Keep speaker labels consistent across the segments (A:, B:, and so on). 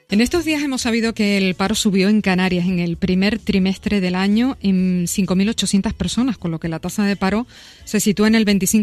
A: En estos días hemos sabido que el paro subió en Canarias en el primer trimestre del año en 5.800 personas, con lo que la tasa de paro se sitúa en el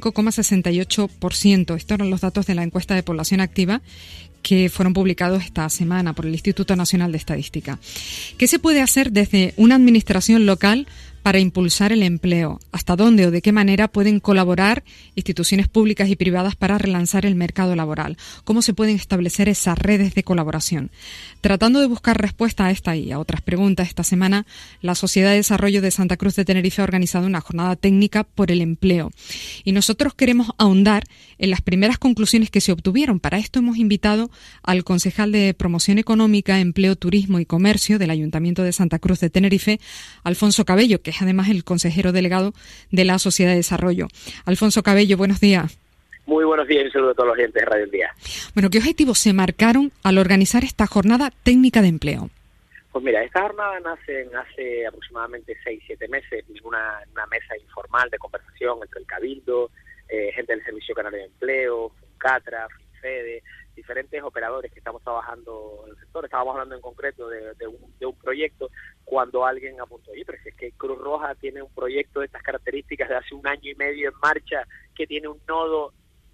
A: 25,68%. Estos eran los datos de la encuesta de población activa que fueron publicados esta semana por el Instituto Nacional de Estadística. ¿Qué se puede hacer desde una administración local para impulsar el empleo? ¿Hasta dónde o de qué manera pueden colaborar instituciones públicas y privadas para relanzar el mercado laboral? ¿Cómo se pueden establecer esas redes de colaboración? Tratando de buscar respuesta a esta y a otras preguntas, esta semana la Sociedad de Desarrollo de Santa Cruz de Tenerife ha organizado una jornada técnica por el empleo. Y nosotros queremos ahondar en las primeras conclusiones que se obtuvieron. Para esto hemos invitado al concejal de Promoción Económica, Empleo, Turismo y Comercio del Ayuntamiento de Santa Cruz de Tenerife, Alfonso Cabello, que es además el consejero delegado de la Sociedad de Desarrollo. Alfonso Cabello, buenos días.
B: Muy buenos días y un saludo a todos los oyentes de Radio El Día.
A: Bueno, ¿qué objetivos se marcaron al organizar esta jornada técnica de empleo?
B: Pues mira, esta jornada nace hace aproximadamente 6-7 meses en una mesa informal de conversación entre el Cabildo, gente del Servicio Canario de Empleo, FUNCATRA, FINFEDE, diferentes operadores que estamos trabajando en el sector. Estábamos hablando en concreto de un proyecto cuando alguien apuntó, oye, pero si es que Cruz Roja tiene un proyecto de estas características de hace 1 año y medio en marcha, que tiene un nodo.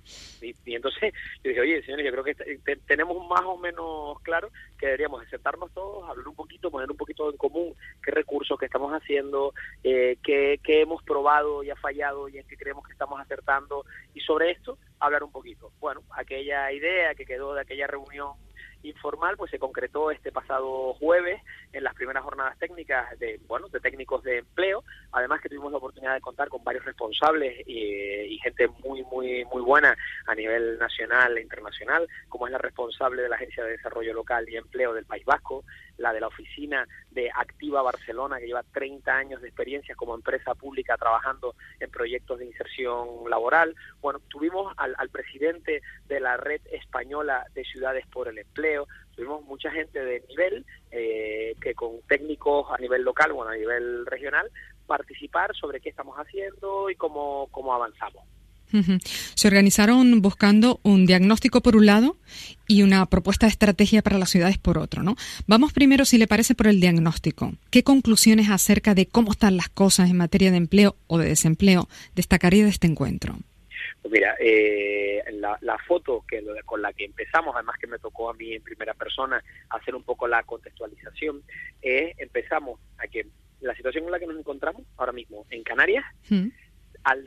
B: Y entonces yo dije, oye, señores, yo creo que tenemos más o menos claro que deberíamos sentarnos todos, hablar un poquito, poner un poquito en común qué recursos que estamos haciendo, qué hemos probado y ha fallado y en qué creemos que estamos acertando, y sobre esto hablar un poquito. Bueno, aquella idea que quedó de aquella reunión informal pues se concretó este pasado jueves en las primeras jornadas técnicas de técnicos de empleo. Además que tuvimos la oportunidad de contar con varios responsables y gente muy buena a nivel nacional e internacional, como es la responsable de la Agencia de Desarrollo Local y Empleo del País Vasco, la de la oficina de Activa Barcelona, que lleva 30 años de experiencia como empresa pública trabajando en proyectos de inserción laboral. Bueno, tuvimos al presidente de la Red Española de Ciudades por el Empleo. Tuvimos mucha gente de nivel, que con técnicos a nivel local, a nivel regional, participar sobre qué estamos haciendo y cómo avanzamos.
A: Se organizaron buscando un diagnóstico por un lado y una propuesta de estrategia para las ciudades por otro, ¿no? Vamos primero, si le parece, por el diagnóstico. ¿Qué conclusiones acerca de cómo están las cosas en materia de empleo o de desempleo destacaría de este encuentro?
B: Pues mira, la foto con la que empezamos, además que me tocó a mí en primera persona hacer un poco la contextualización, empezamos a que la situación en la que nos encontramos ahora mismo en Canarias, al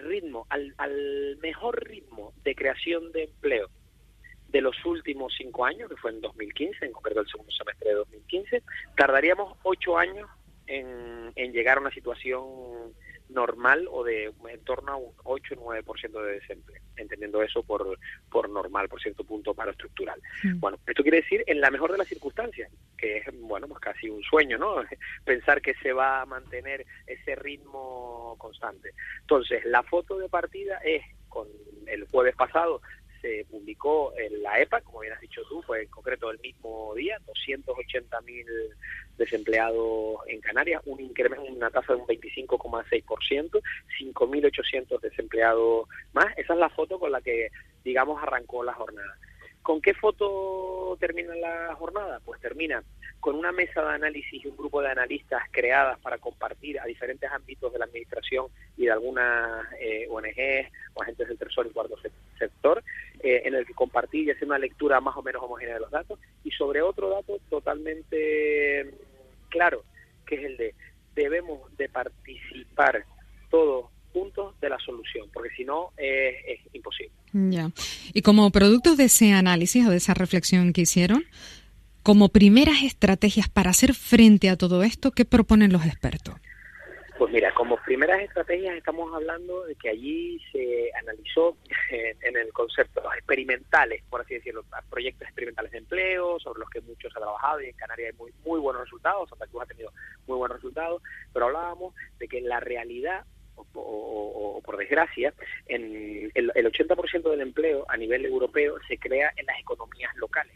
B: mejor ritmo de creación de empleo de los últimos 5 años, que fue en 2015, en concreto el segundo semestre de 2015, tardaríamos 8 años en llegar a una situación normal o de en torno a un 8 o 9% de desempleo, entendiendo eso por normal, por cierto punto paro estructural. Bueno, esto quiere decir en la mejor de las circunstancias, que es, pues casi un sueño, ¿no? Pensar que se va a mantener ese ritmo constante. Entonces, la foto de partida es, con el jueves pasado, se publicó en la EPA, como bien has dicho tú, fue en concreto el mismo día, 280.000 desempleados en Canarias, un incremento, una tasa de un 25,6%, 5.800 desempleados más. Esa es la foto con la que, digamos, arrancó la jornada. ¿Con qué foto termina la jornada? Pues termina con una mesa de análisis y un grupo de analistas creadas para compartir a diferentes ámbitos de la administración y de algunas ONGs o agentes del tercer y cuarto sector, en el que compartir y hacer una lectura más o menos homogénea de los datos, y sobre otro dato totalmente claro, que es el de debemos de participar todos puntos de la solución, porque si no es imposible.
A: Ya. Y como producto de ese análisis o de esa reflexión que hicieron, como primeras estrategias para hacer frente a todo esto, ¿qué proponen los expertos?
B: Pues mira, como primeras estrategias estamos hablando de que allí se analizó en el concepto los experimentales, por así decirlo, proyectos experimentales de empleo, sobre los que muchos ha trabajado, y en Canarias hay muy buenos resultados, Santa Cruz ha tenido muy buenos resultados, pero hablábamos de que en la realidad, o por desgracia, el 80% del empleo a nivel europeo se crea en las economías locales.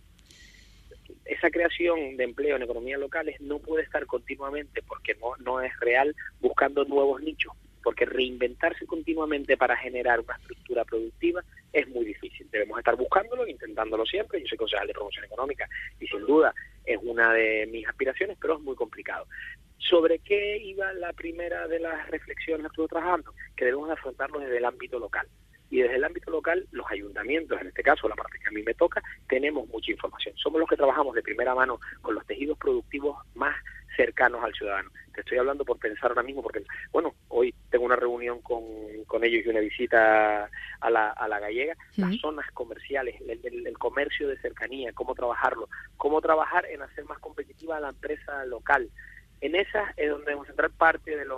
B: Esa creación de empleo en economías locales no puede estar continuamente, porque no es real, buscando nuevos nichos, porque reinventarse continuamente para generar una estructura productiva es muy difícil. Debemos estar buscándolo e intentando intentándolo siempre. Yo soy concejal de promoción económica y sin duda es una de mis aspiraciones, pero es muy complicado. ¿Sobre qué iba la primera de las reflexiones que estuve trabajando? Que debemos afrontarlo desde el ámbito local. Y desde el ámbito local, los ayuntamientos, en este caso la parte que a mí me toca, tenemos mucha información. Somos los que trabajamos de primera mano con los tejidos productivos más cercanos al ciudadano. Te estoy hablando por pensar ahora mismo, porque bueno, hoy tengo una reunión con ellos y una visita a la Gallega. Las zonas comerciales, el comercio de cercanía, cómo trabajarlo, cómo trabajar en hacer más competitiva a la empresa local. En esas es donde debemos centrar parte de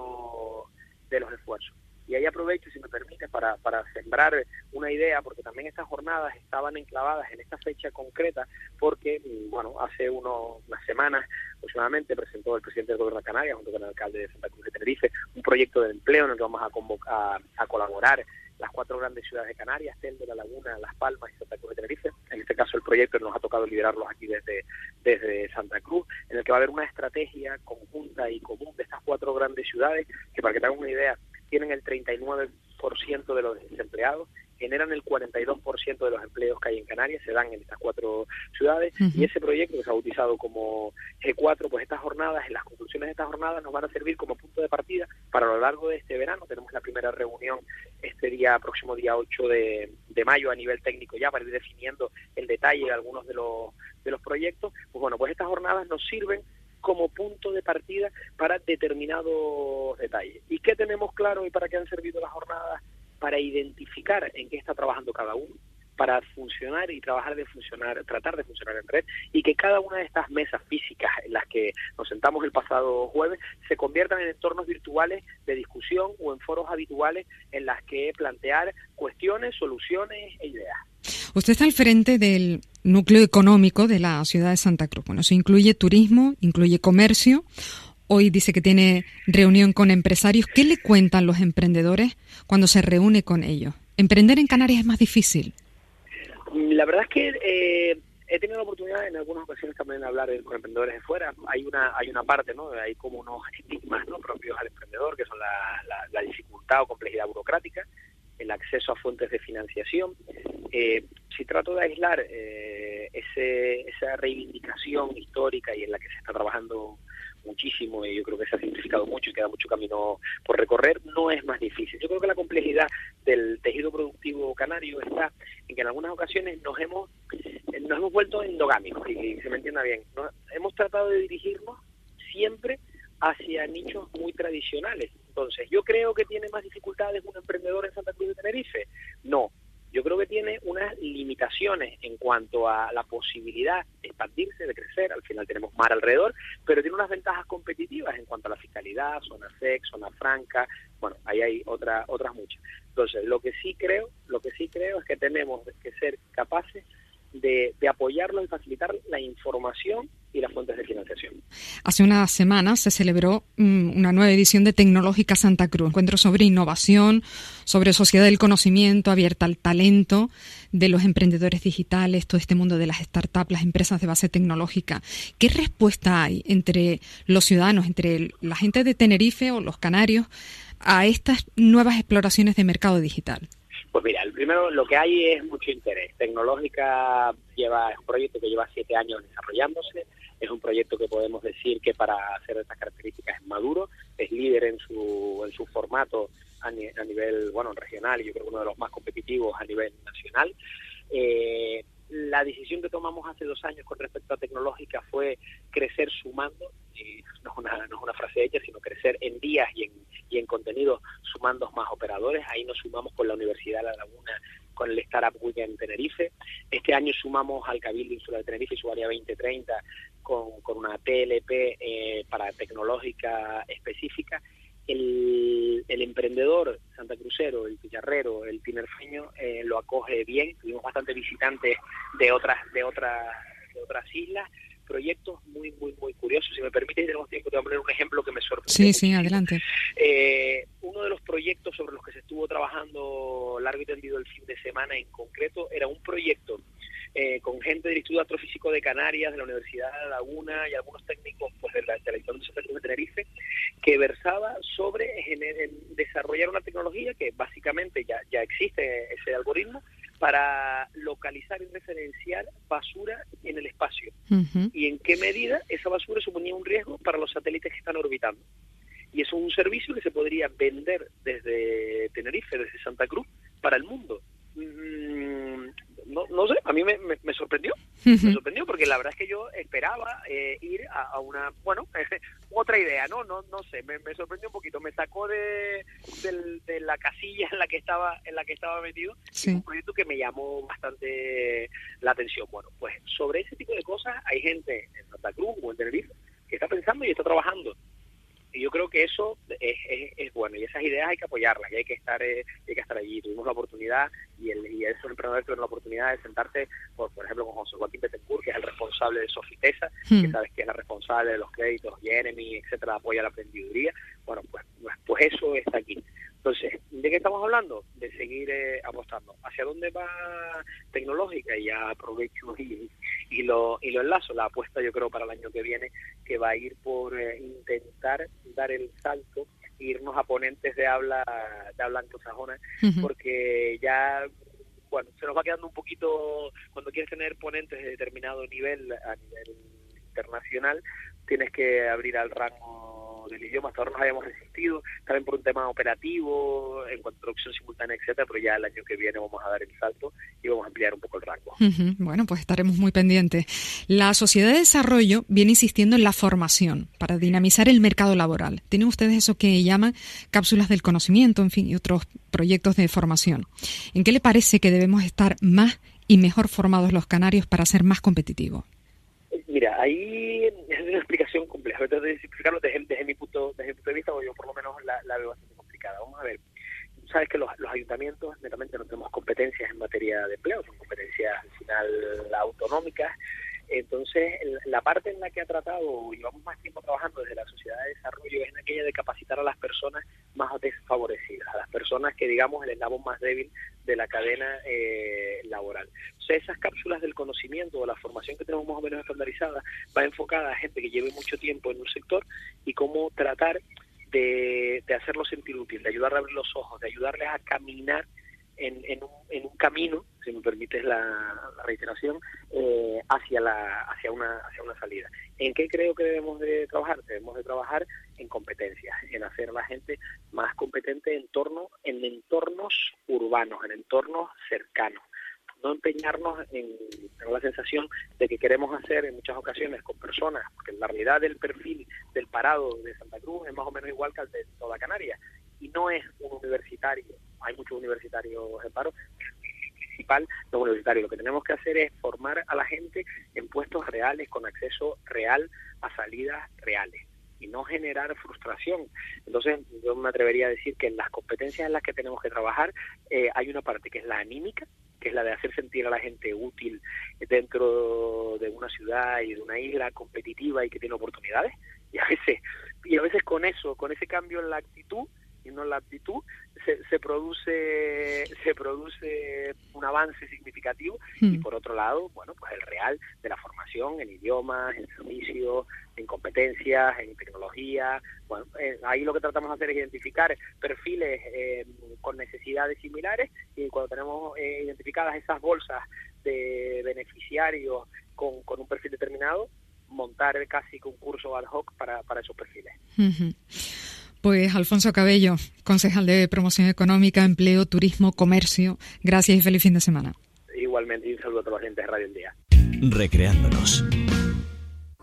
B: los esfuerzos. Y ahí aprovecho, si me permite, para sembrar una idea, porque también estas jornadas estaban enclavadas en esta fecha concreta, porque, bueno, hace unas semanas aproximadamente presentó el presidente del Gobierno de Canarias, junto con el alcalde de Santa Cruz de Tenerife, un proyecto de empleo en el que vamos a colaborar las 4 grandes ciudades de Canarias, Telde, La Laguna, Las Palmas y Santa Cruz de Tenerife. En este caso el proyecto nos ha tocado liderarlos aquí desde Santa Cruz, en el que va a haber una estrategia conjunta y común de estas 4 grandes ciudades, que para que tengan una idea, tienen el 39% de los desempleados, generan el 42% de los empleos que hay en Canarias, se dan en estas 4 ciudades, y ese proyecto que se ha bautizado como G4, pues estas jornadas, en las conclusiones de estas jornadas nos van a servir como punto de partida para a lo largo de este verano. Tenemos la primera reunión próximo día 8 de mayo a nivel técnico ya, para ir definiendo el detalle de algunos de los proyectos. Pues bueno, pues estas jornadas nos sirven como punto de partida para determinados detalles. ¿Y qué tenemos claro y para qué han servido las jornadas? Para identificar en qué está trabajando cada uno, para funcionar y tratar de funcionar en red, y que cada una de estas mesas físicas en las que nos sentamos el pasado jueves se conviertan en entornos virtuales de discusión o en foros habituales en las que plantear cuestiones, soluciones e ideas.
A: Usted está al frente del núcleo económico de la ciudad de Santa Cruz. Bueno, eso incluye turismo, incluye comercio. Hoy dice que tiene reunión con empresarios. ¿Qué le cuentan los emprendedores cuando se reúne con ellos? ¿Emprender en Canarias es más difícil?
B: La verdad es que he tenido la oportunidad en algunas ocasiones también de hablar con emprendedores de fuera. Hay una parte, ¿no? Hay como unos estigmas, ¿no?, propios al emprendedor, que son la dificultad o complejidad burocrática, el acceso a fuentes de financiación. Si trato de aislar esa reivindicación histórica y en la que se está trabajando muchísimo, y yo creo que se ha simplificado mucho y queda mucho camino por recorrer, no es más difícil. Yo creo que la complejidad del tejido productivo canario está en que en algunas ocasiones nos hemos vuelto endogámicos, y se me entienda bien. Hemos tratado de dirigirnos siempre hacia nichos muy tradicionales. Entonces, ¿yo creo que tiene más dificultades un emprendedor en Santa Cruz de Tenerife? No. Yo creo que tiene unas limitaciones en cuanto a la posibilidad de expandirse, de crecer. Al final tenemos mar alrededor, pero tiene unas ventajas competitivas en cuanto a la fiscalidad, zona SEC, zona franca. Bueno, ahí hay otras muchas. Entonces, lo que sí creo es que tenemos que ser capaces de apoyarlo y facilitar la información y las fuentes de financiación.
A: Hace unas semanas se celebró una nueva edición de Tecnológica Santa Cruz, encuentro sobre innovación, sobre sociedad del conocimiento, abierta al talento de los emprendedores digitales, todo este mundo de las startups, las empresas de base tecnológica. ¿Qué respuesta hay entre los ciudadanos, entre la gente de Tenerife o los canarios, a estas nuevas exploraciones de mercado digital?
B: Pues mira, primero lo que hay es mucho interés. Tecnológica es un proyecto que lleva 7 años desarrollándose. Es un proyecto que podemos decir que para hacer estas características es maduro, es líder en su formato a nivel regional, y yo creo que uno de los más competitivos a nivel nacional. La decisión que tomamos hace 2 años con respecto a Tecnológica fue crecer sumando, y no es una frase hecha, sino crecer en días y en contenidos, sumando más operadores. Ahí nos sumamos con la Universidad de La Laguna, con el Startup Weekend en Tenerife. Este año sumamos al Cabildo Insular de Tenerife y su área 2030 con una TLP para Tecnológica específica. El emprendedor santacrucero, el pillarrero, el tinerfeño lo acoge bien. Tuvimos bastantes visitantes de otras islas. Proyectos muy curiosos. Si me permite, tenemos tiempo de poner un ejemplo que me sorprendió.
A: Sí, adelante.
B: Uno de los proyectos sobre los que se estuvo trabajando largo y tendido el fin de semana en concreto era un proyecto con gente del Instituto Astrofísico de Canarias, de la Universidad de La Laguna y algunos técnicos de la Institución de Santa Cruz de Tenerife, que versaba sobre desarrollar una tecnología que básicamente ya existe, ese algoritmo, para localizar y referenciar basura en el espacio.
A: Uh-huh.
B: Y en qué medida esa basura suponía un riesgo para los satélites que están orbitando. Y eso es un servicio que se podría vender desde Tenerife, desde Santa Cruz, para el mundo. No sé, a mí me sorprendió.
A: Uh-huh.
B: Me sorprendió porque la verdad es que yo esperaba ir a una, otra idea, no sé, me sorprendió un poquito, me sacó de la casilla en la que estaba metido.
A: Sí.
B: Un proyecto que me llamó bastante la atención. Bueno, pues sobre ese tipo de cosas hay gente en Santa Cruz o en Tenerife que está pensando y está trabajando. Y yo creo que eso es bueno, y esas ideas hay que apoyarlas, y hay que estar allí. Tuvimos la oportunidad, y esos emprendedores tuvieron la oportunidad de sentarse, por ejemplo, con José Joaquín Betancourt, que es el responsable de Sofitesa, que sabes que es la responsable de los créditos, Jeremy, etcétera, apoya la emprendeduría. Bueno, pues eso está aquí. Entonces, ¿de qué estamos hablando? De seguir apostando. ¿Hacia dónde va Tecnológica? Y ya aprovecho y lo enlazo. La apuesta, yo creo, para el año que viene, que va a ir por intentar dar el salto, irnos a ponentes de habla anglosajona,
A: uh-huh.
B: porque ya, se nos va quedando un poquito, cuando quieres tener ponentes de determinado nivel, a nivel internacional, tienes que abrir al rango del idioma. Hasta ahora nos habíamos resistido, también por un tema operativo, en cuanto a traducción simultánea, etcétera, pero ya el año que viene vamos a dar el salto y vamos a ampliar un poco el rango.
A: Uh-huh. Bueno, pues estaremos muy pendientes. La Sociedad de Desarrollo viene insistiendo en la formación para dinamizar el mercado laboral. Tienen ustedes eso que llaman cápsulas del conocimiento, en fin, y otros proyectos de formación. ¿En qué le parece que debemos estar más y mejor formados los canarios para ser más competitivos?
B: Mira, ahí es una explicación compleja. Voy a tratar de explicarlo desde mi punto de vista, o yo por lo menos la veo bastante complicada. Vamos a ver. Sabes que los ayuntamientos netamente no tenemos competencias en materia de empleo, son competencias al final autonómicas. Entonces, la parte en la que ha tratado, llevamos más tiempo trabajando desde la Sociedad de Desarrollo, es en aquella de capacitar a las personas más desfavorecidas, a las personas que, digamos, el eslabón más débil de la cadena laboral. O sea, esas cápsulas del conocimiento o la formación que tenemos más o menos estandarizada va enfocada a gente que lleve mucho tiempo en un sector y cómo tratar de hacerlo sentir útil, de ayudarle a abrir los ojos, de ayudarles a caminar en un camino, si me permites la reiteración, hacia una salida. ¿En qué creo que debemos de trabajar? Debemos de trabajar en competencias, en hacer a la gente más competente en entornos urbanos, en entornos cercanos. No empeñarnos en la sensación de que queremos hacer en muchas ocasiones con personas, porque la realidad del perfil del parado de Santa Cruz es más o menos igual que el de toda Canarias, y no es un universitario. Hay muchos universitarios en paro, principal los universitarios. Lo que tenemos que hacer es formar a la gente en puestos reales, con acceso real a salidas reales, y no generar frustración. Entonces, yo me atrevería a decir que en las competencias en las que tenemos que trabajar hay una parte que es la anímica, que es la de hacer sentir a la gente útil dentro de una ciudad y de una isla competitiva y que tiene oportunidades, y a veces con ese cambio en la actitud y no en la aptitud, se produce un avance significativo. Y por otro lado, pues el real de la formación en idiomas, en servicios, en competencias, en tecnología. Ahí lo que tratamos de hacer es identificar perfiles con necesidades similares, y cuando tenemos identificadas esas bolsas de beneficiarios con un perfil determinado, montar casi un curso ad hoc para esos perfiles.
A: Uh-huh. Pues Alfonso Cabello, concejal de Promoción Económica, Empleo, Turismo, Comercio, gracias y feliz fin de semana.
B: Igualmente, y un saludo a toda la gente de Radio El Día.
C: Recreándonos.